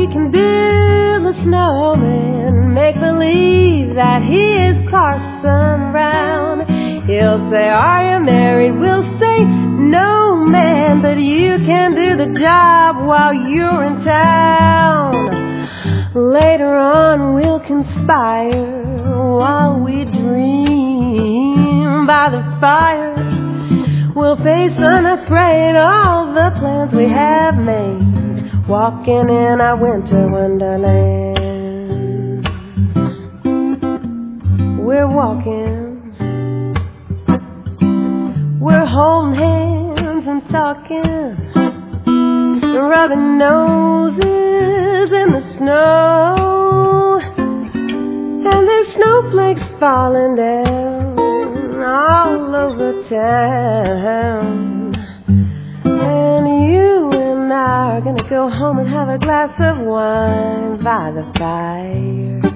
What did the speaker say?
can build a snowman, make believe that he is Parson Brown. He'll say, are you married? We'll say, no, man, but you can do the job while you're in town. Later on we'll conspire while we dream by the fire. We'll face unafraid all the plans we have made, walking in our winter wonderland. We're walking, we're holding hands and talking, rubbing noses in the snow, and there's snowflakes falling down all over town. And you and I are gonna go home and have a glass of wine by the fire.